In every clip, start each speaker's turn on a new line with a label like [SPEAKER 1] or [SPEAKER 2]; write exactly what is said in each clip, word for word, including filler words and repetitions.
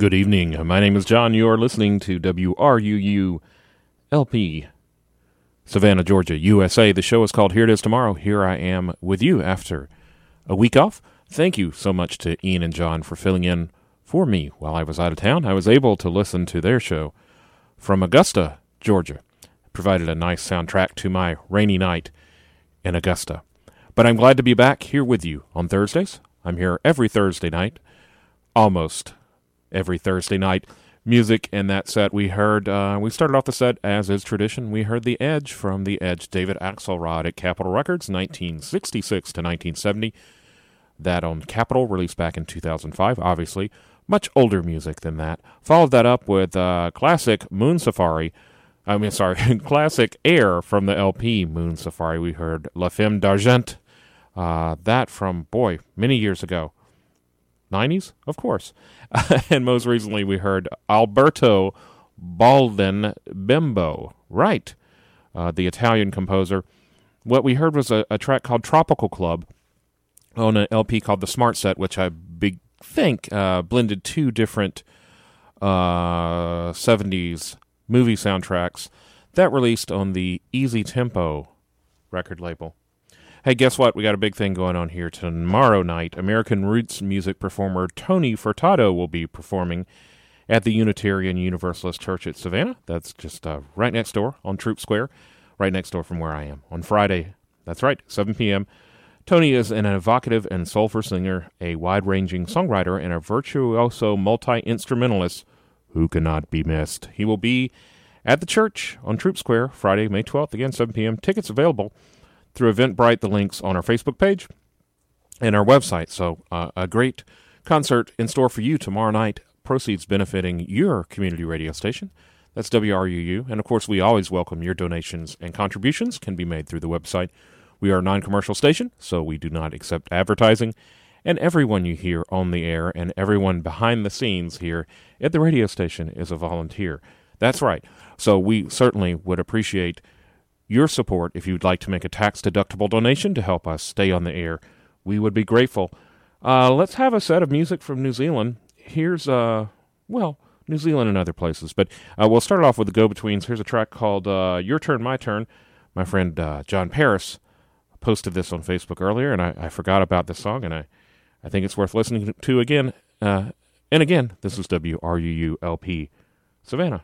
[SPEAKER 1] Good evening. My name is John. You are listening to W R U U L P, Savannah, Georgia, U S A. The show is called Here It Is Tomorrow. Here I am with you after a week off. Thank you so much to Ian and John for filling in for me while I was out of town. I was able to listen to their show from Augusta, Georgia. Provided a nice soundtrack to my rainy night in Augusta. But I'm glad to be back here with you on Thursdays. I'm here every Thursday night, almost every Thursday night. Music in that set we heard, uh, we started off the set, as is tradition, we heard The Edge from The Edge, David Axelrod at Capitol Records, nineteen sixty-six to nineteen seventy. That on Capitol, released back in two thousand five, obviously. Much older music than that. Followed that up with uh, classic Moon Safari, I mean, sorry, classic Air from the L P Moon Safari. We heard La Femme d'Argent, uh, that from, boy, many years ago. nineties? Of course. And most recently we heard Alberto Baldin Bembo. Right. Uh, the Italian composer. What we heard was a, a track called Tropical Club on an L P called The Smart Set, which I big, think uh, blended two different uh, seventies movie soundtracks that released on the Easy Tempo record label. Hey, guess what? We got a big thing going on here tomorrow night. American roots music performer Tony Furtado will be performing at the Unitarian Universalist Church at Savannah. That's just uh, right next door on Troop Square, right next door from where I am. On Friday, that's right, seven p.m. Tony is an evocative and soulful singer, a wide-ranging songwriter, and a virtuoso multi-instrumentalist who cannot be missed. He will be at the church on Troop Square Friday, May twelfth, again, seven p.m. Tickets available through Eventbrite, the links on our Facebook page and our website. So uh, a great concert in store for you tomorrow night, proceeds benefiting your community radio station. That's W R U U. And, of course, we always welcome your donations and contributions can be made through the website. We are a non-commercial station, so we do not accept advertising. And everyone you hear on the air and everyone behind the scenes here at the radio station is a volunteer. That's right. So we certainly would appreciate your support. If you'd like to make a tax-deductible donation to help us stay on the air, we would be grateful. Uh, let's have a set of music from New Zealand. Here's, uh, well, New Zealand and other places. But uh, we'll start off with the Go-Betweens. Here's a track called uh, Your Turn, My Turn. My friend uh, John Paris posted this on Facebook earlier, and I, I forgot about this song, and I, I think it's worth listening to again. Uh, and again, this is W R U U L P Savannah.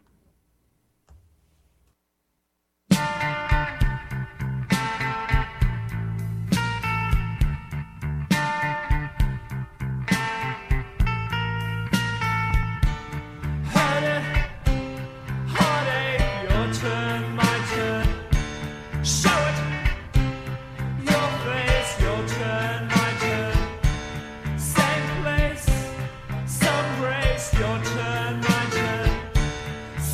[SPEAKER 2] Your turn, my turn.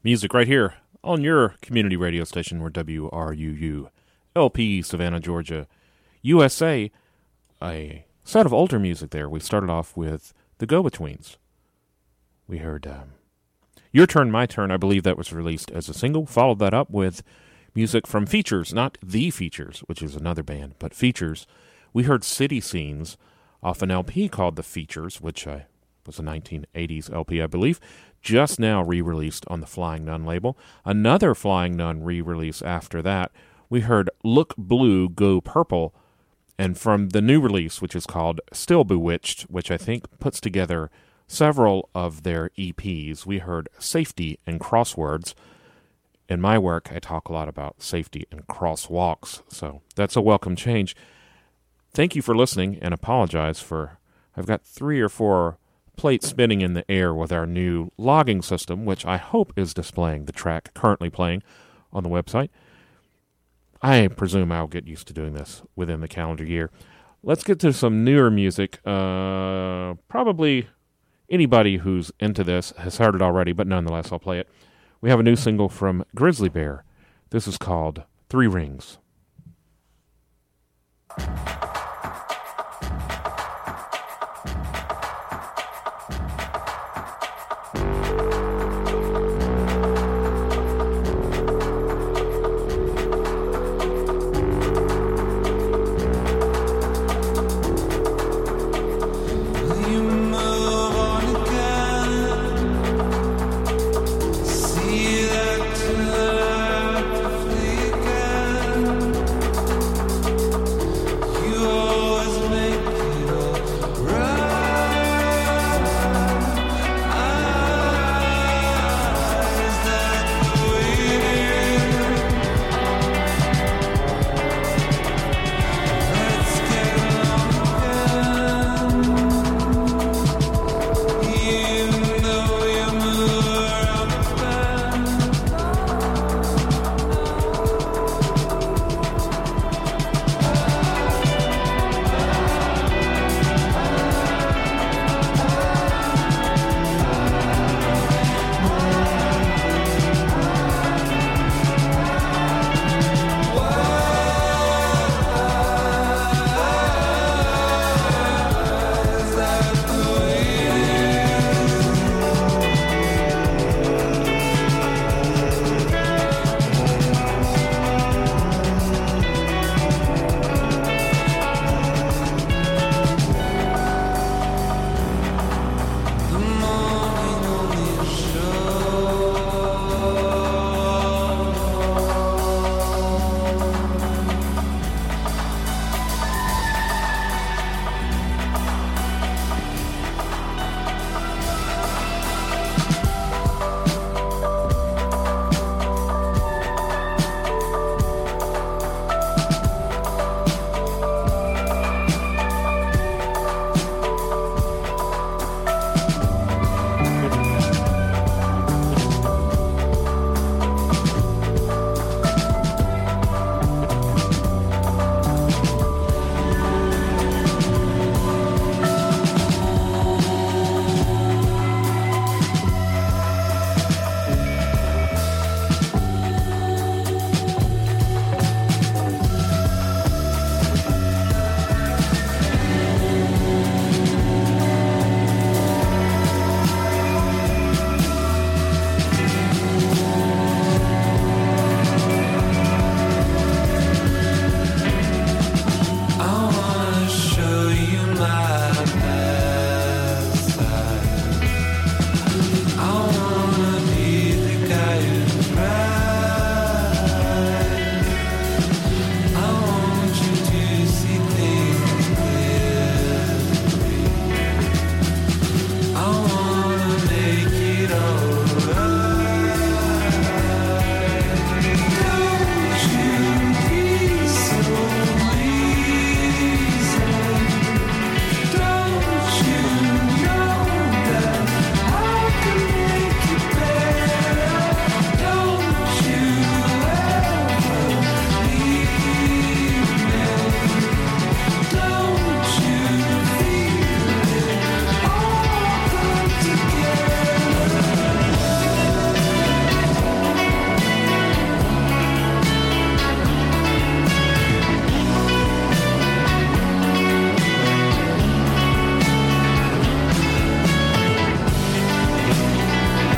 [SPEAKER 1] music right here on your community radio station, where W R U U L P, Savannah, Georgia, U S A. A set of older music there. We started off with the Go-Betweens. We heard um, Your Turn, My Turn. I believe that was released as a single. Followed that up with music from Features, not The Features, which is another band, but Features. We heard City Scenes off an L P called The Features, which uh, was a nineteen eighties L P, I believe, just now re-released on the Flying Nun label. Another Flying Nun re-release after that, we heard Look Blue, Go Purple, and from the new release, which is called Still Bewitched, which I think puts together several of their E Ps, we heard Safety and Crosswords. In my work, I talk a lot about safety and crosswalks, so that's a welcome change. Thank you for listening, and apologize for, I've got three or four plates spinning in the air with our new logging system, which I hope is displaying the track currently playing on the website. I presume I'll get used to doing this within the calendar year. Let's get to some newer music. Uh, probably anybody who's into this has heard it already, but nonetheless, I'll play it. We have a new single from Grizzly Bear. This is called Three Rings.